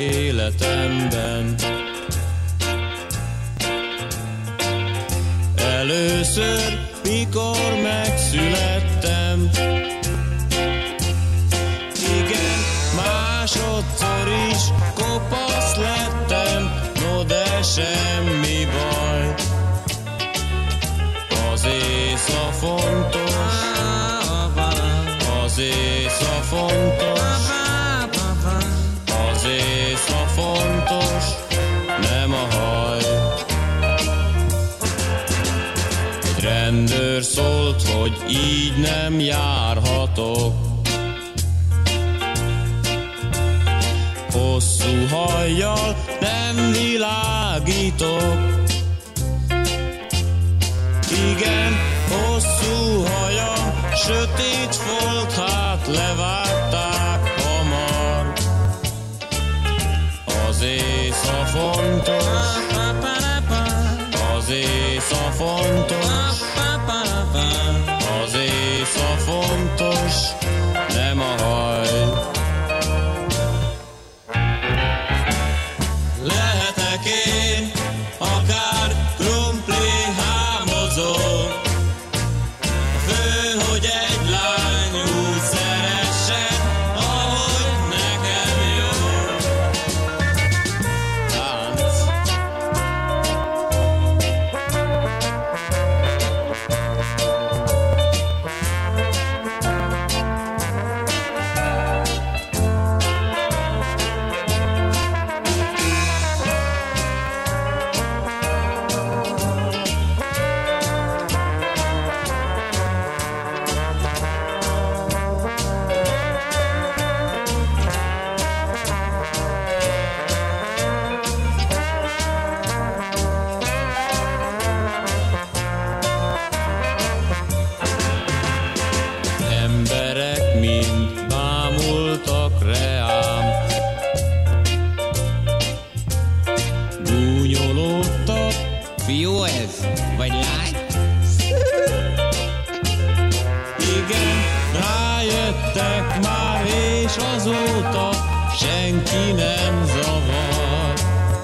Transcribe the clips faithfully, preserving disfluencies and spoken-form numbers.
életemben. Először, mikor megszülettem, igen, másodszor is kopasz lettem, no de semmi baj. Az észa fontos, az észa fontos, az észa fontos, nem a haj. Egy rendőr szólt, hogy így nem járhatok, hosszú hajjal nem világítok. Igen, hosszú hajam, sötét volt, hát levágták hamar. Az észa fontos, az észa fontos, az észa fontos, nem a haj. Lehetek én akár krumpli hámozó, fő, hogy egy lány úgy szeressen, ahogy nekem jó. Tánc. Emberek mind bámultak reám, gúnyolódtak. Fiú ez, vagy lány? Igen, rájöttek már, és azóta senki nem zavar.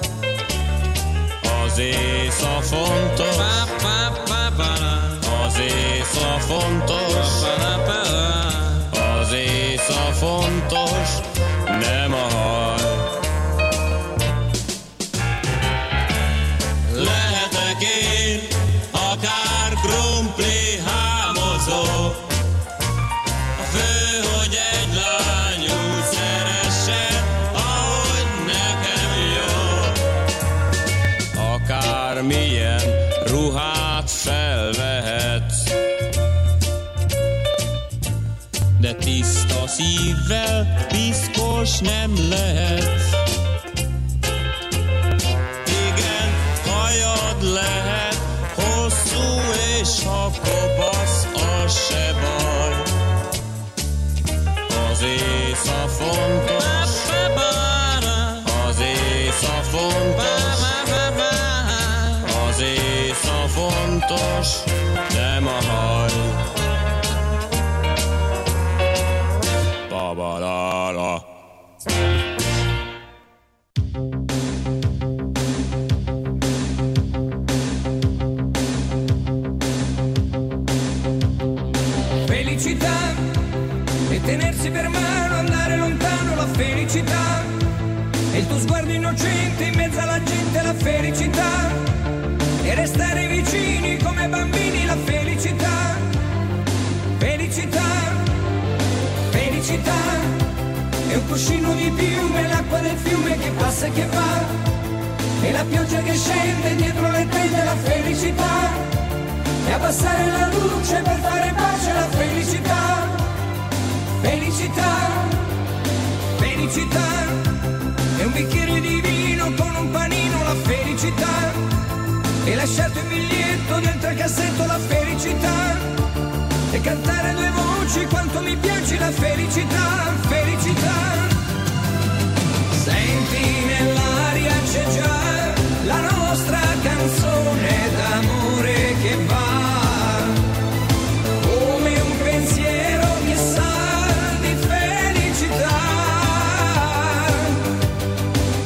Az észa fontos, az észa fontos, az észa fontos, nem a haj. Lehetek én akár krumpli hámozó, a fő, hogy egy lány úgy szeressen, ahogy nekem jó. Akármilyen ruhát felvehetsz, de tiszta szívvel piszkos nem lehetsz. Igen, hajad lehet hosszú, és ha kopasz, az se baj. Az észa fontos, az észa fontos, az észa fontos, nem a haj. Ba-ba-la-la. Felicità e tenersi per mano, andare lontano, la felicità e il tuo sguardo innocente in mezzo alla gente, la felicità e restare vicini come bambini, la felicità, felicità, felicità è un cuscino di piume, l'acqua del fiume che passa e che va e la pioggia che scende dietro le tende, la felicità e abbassare la luce per fare pace, la felicità, felicità, felicità è un bicchiere di vino con un panino, la felicità e lasciarti un biglietto dentro il cassetto, la felicità e cantare a due voci quanto mi piace, la felicità, felicità. Senti nell'aria c'è già la nostra canzone d'amore che va come un pensiero che sa di felicità.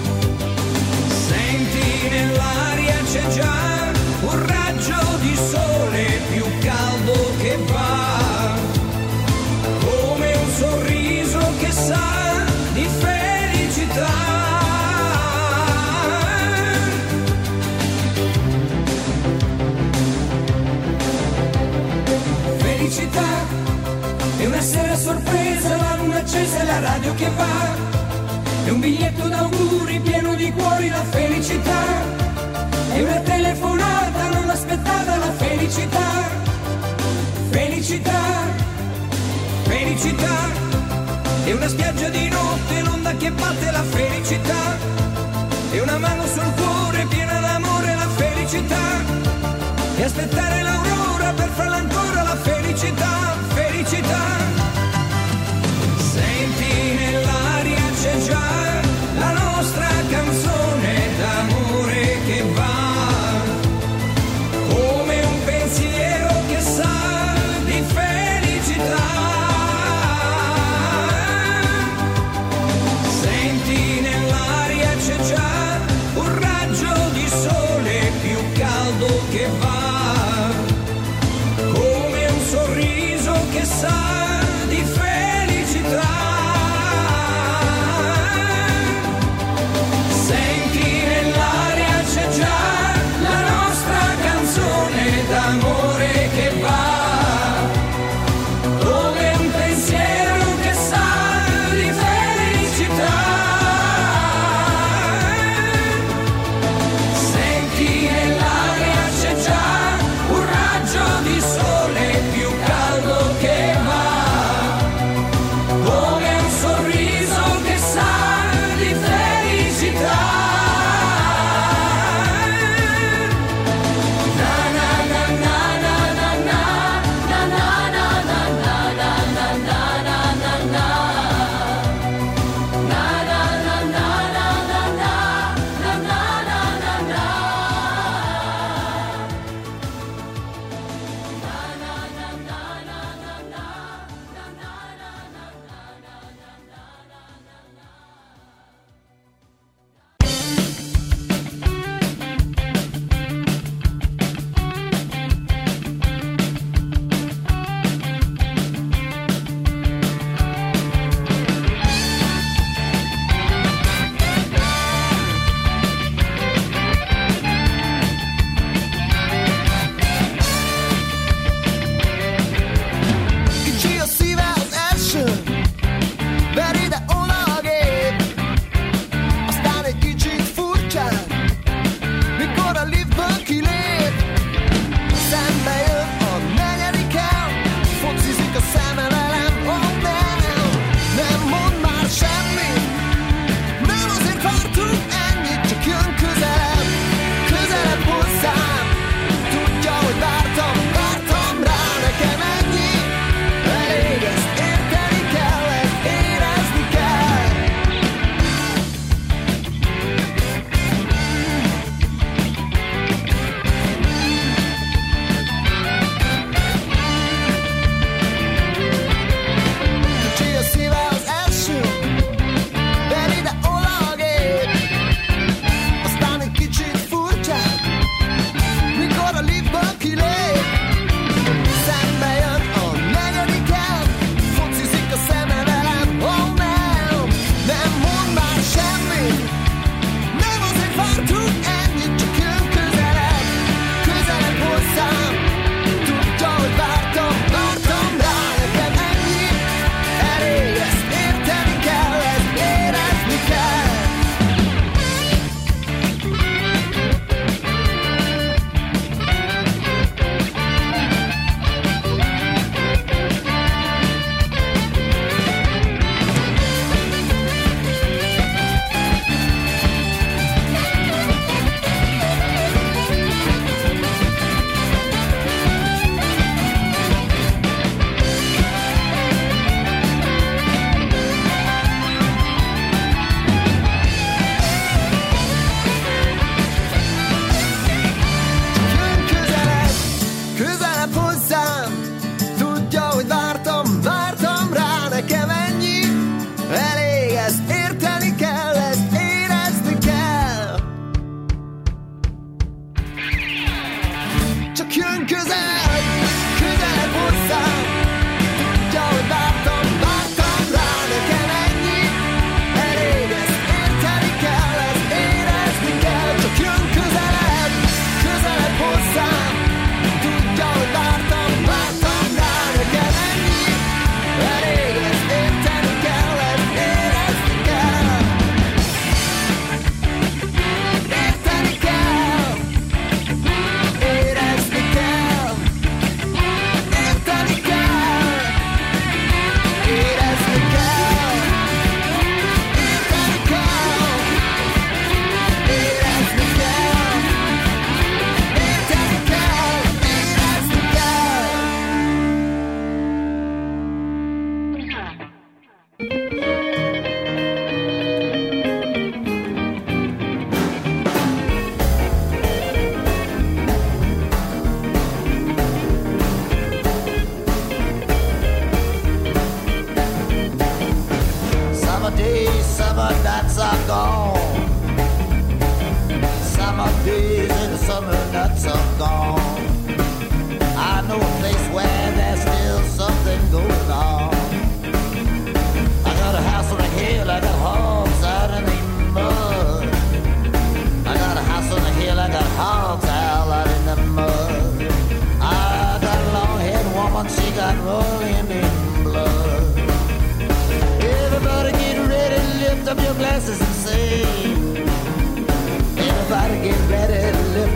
felicità. È una sera sorpresa, la luna accesa e la radio che va. È un biglietto d'auguri pieno di cuori, la felicità. È una telefonata non aspettata, la felicità. Felicità, felicità. È una spiaggia di notte, l'onda che batte, la felicità. È una mano sul cuore piena d'amore, la felicità. E aspettare l'aurora per farla ancora, la felicità, felicità. Senti nell'aria c'è già la nostra canzone d'amore che va, come un pensiero che sa di felicità. Senti nell'aria c'è già un raggio di sole più caldo che va, come un sorriso che sa di felicità. Senti nell'aria c'è già la nostra canzone d'amore che va, come un pensiero che sa di felicità. Senti nell'aria c'è già un raggio di sole più caldo che va, come un sorriso che sa di felicità.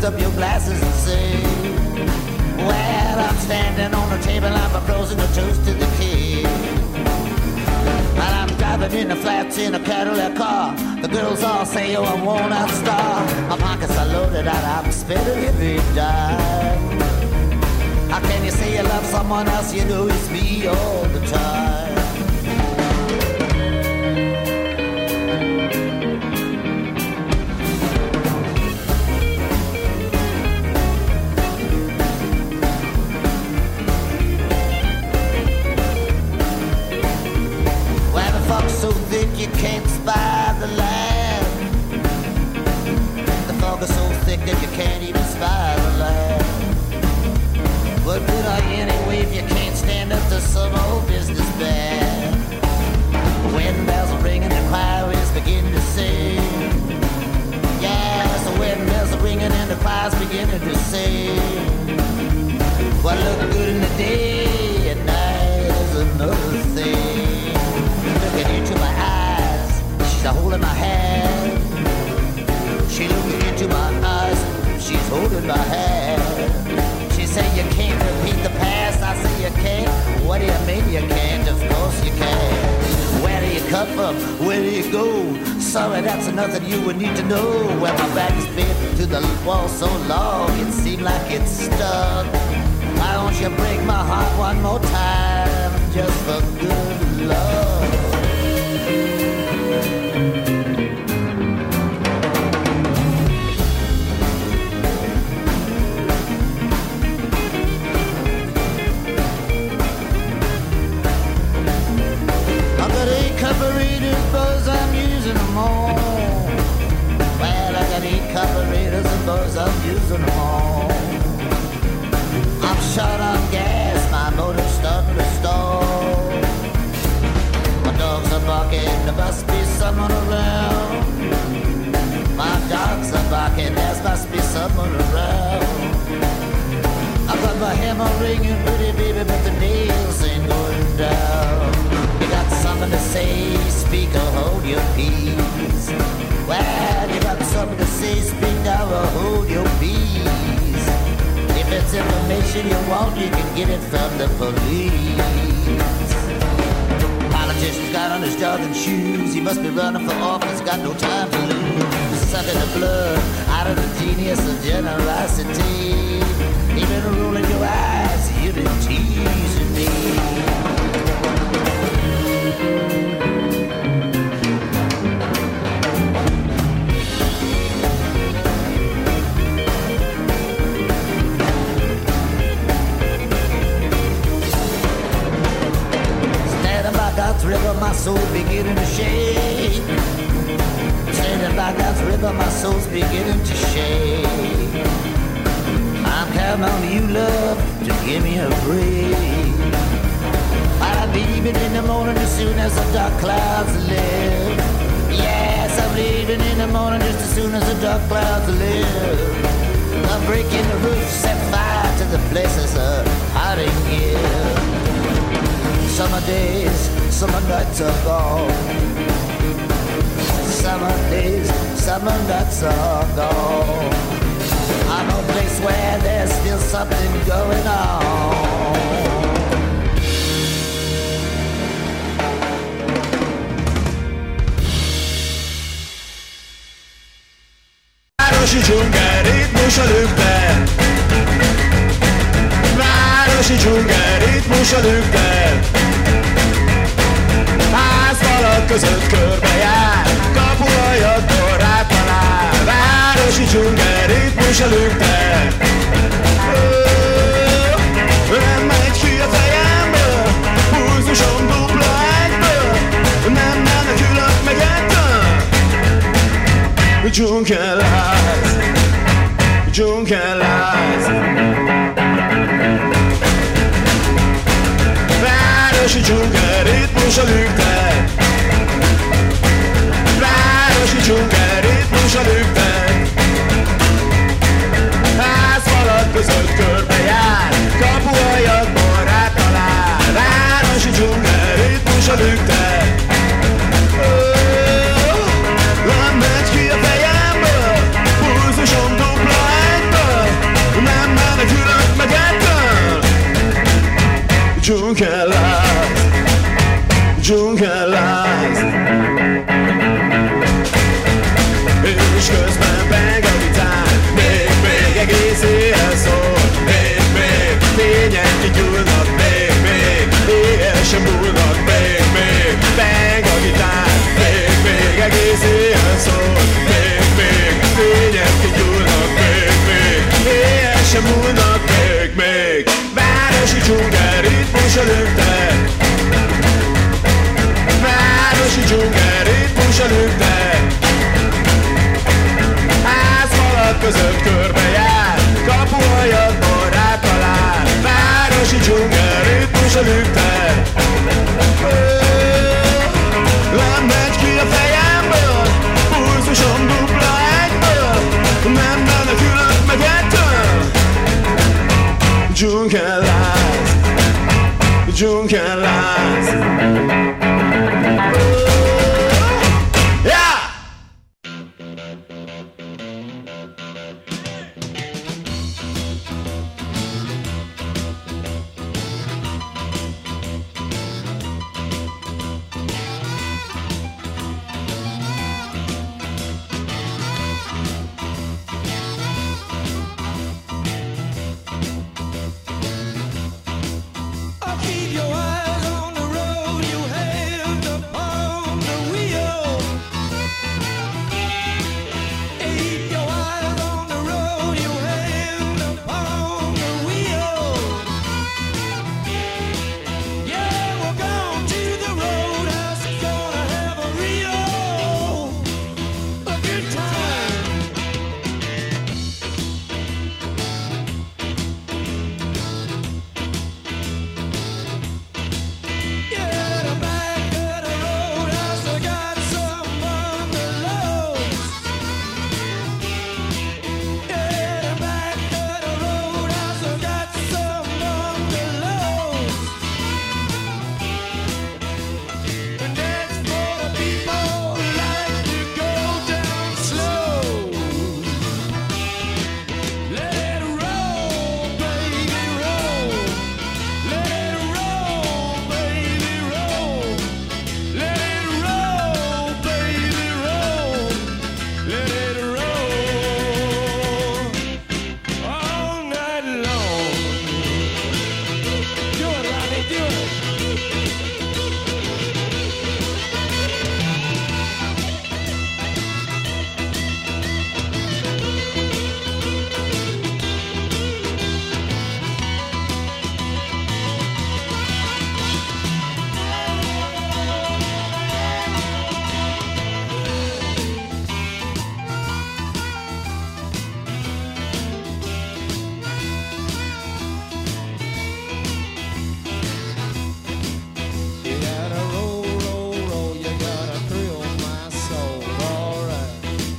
up your glasses and say, well, I'm standing on the table, I'm proposing a toast to the king. And I'm driving in the flats in a Cadillac car. The girls all say, oh, I'm worn out star. My pockets are loaded and I'm spending every dime. How can you say you love someone else? You know it's me all the time. So thick you can't spy the land. The fog is so thick that you can't even spy the land. What good are you anyway if you can't stand up to some old businessman? The wedding bells are ringing, the choir is beginning to sing. Yes, the wedding bells are ringing and the choir's beginning to sing. What looked good in the day at night is another thing. Looking into my eyes, she's holding my hand. She looking into my eyes, she's holding my hand. She say you can't repeat the past, I say you can't. What do you mean you can't? Of course you can. Where do you come from? Where do you go? Sorry, that's nothing you would need to know. Well, my back's been to the wall so long, it seemed like it's stuck. Why don't you break my heart one more time, just for good love? I got eight carburetors, boys, I'm using them all. Well, I got eight carburetors and boys, I'm using them all. I'm short on gas, my motor's starting to stall. My dogs are barking, there must be someone around. My dogs are barking, there must be someone around. I got my hammer ringing, pretty baby, but the nails ain't going down. You got something to say, speaker, hold your peace. Well, you got something to say, speak now or hold your peace. If it's information you want, you can get it from the police. Politician's got on his jogging shoes, he must be running for office, got no time to lose. Sucking the blood out of the genius of generosity. Even rolling your eyes, you've been teasing me. God's river, my soul beginning to shake. Standing by God's river, my soul's beginning to shake. I'm counting on you, love, to give me a break. I'll be leaving in the morning as soon as the dark clouds lift. Yes, I'm leaving in the morning just as soon as the dark clouds lift. I'm breaking the roof, set fire to the places of hiding here. Summer days, summer nights are gone. Summer days, summer nights are gone. I'm a place where there's still something going on. Városi dzsungel, ritmus a lüktel. Városi dzsungel, ritmus a lüktel. Házfalak között körbejár, kapuajadból rátalál. Városi dzsungel, ritmus a lüktel. Nem megy ki a fejemből, pulzusom dupla egyből. Nem menekülök meg ettől. Dzsungelláz, dzsungelláz. Városi dzsungel, ritmus a lüktel. Városi dzsungel, ritmus a lüktel. Házfalak között körbejár, kapuajadból rátalál. Városi dzsungel, ritmus a lüktel. Nem megy ki a fejemből, pulzusom dupla egyből. dzsunkeláz, dzsunkeláz. És közben beng a gitár, még, még egész éjjel szól, még, még fények kigyúlnak, még, még éjjel sem múlnak, még, még beng a gitár, még, még egész éjjel szól, még, még fények kigyúlnak, még, még éjjel sem múlnak, még, még városi dzsungel ritmusa lüktet, városi dzsungel ritmusa lüktet. Házfalak között körbejár, kapuhajadból rátalál, városi dzsungel ritmusa lüktet. Nem megy ki a fejemből, pulzusom dupla egyből, nem menekülök meg ettől. Dzsunkeláz, dzsunkeláz. Keep your eyes on the road, you have to pound the wheel. Keep your eyes on the road, you have to pound the wheel. Yeah, we're going to the roadhouse, gonna have a real a good time. Yeah, the back of the roadhouse, I got some bungalows. Yeah, the back of the roadhouse, I got some bungalows. And that's for the people who like to go down slow. Let it roll, baby, roll. Let it roll, baby, roll. Let it roll, baby, roll. Let it roll all night long. Do it, Rodney, do it. You gotta roll, roll, roll. You gotta thrill my soul. All right.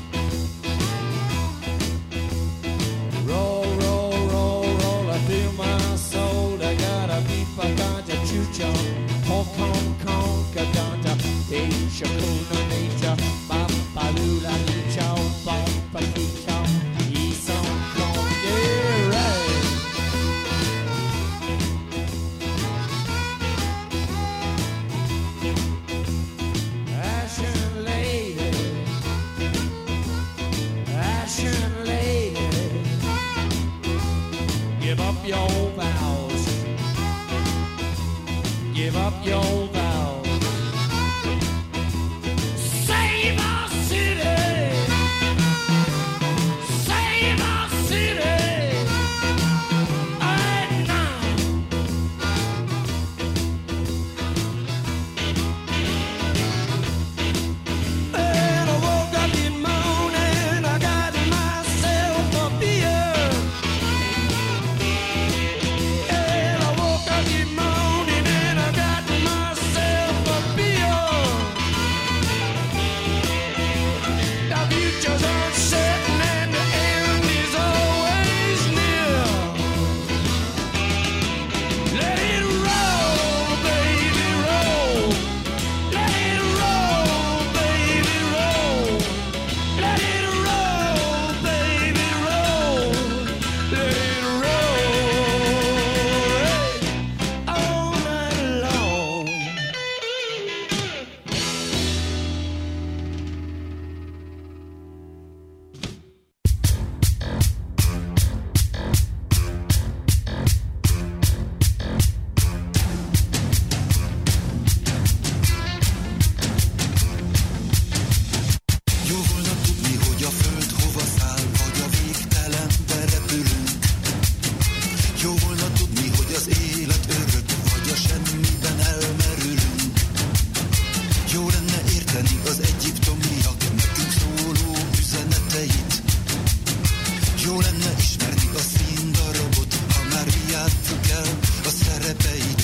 Roll, roll, roll, roll. I feel my soul. I gotta beat my ganja chucha. Hong Kong, Kong, Kadanta. Asia, Kuna, Nature. Papa, Lula, Nicha, Papa, Nicha. East Hong Kong. Yeah, right. Ashen lady, ashen lady, give up your vows, give up your vows. Save our city, save our city, right now. And I woke up this morning, I got myself a beer. And I woke up this morning and I got myself tetejét.